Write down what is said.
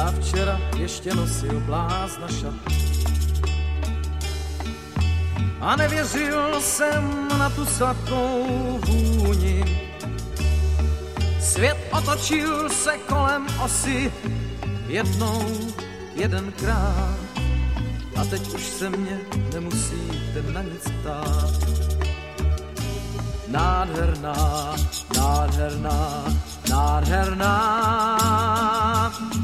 Já včera ještě nosil blázna šat a nevěřil jsem na tu sladkou vůni. Svět otočil se kolem osy jednou, jedenkrát a teď už se mě nemusíte na nic ptát. Nádherná, nádherná, nádherná,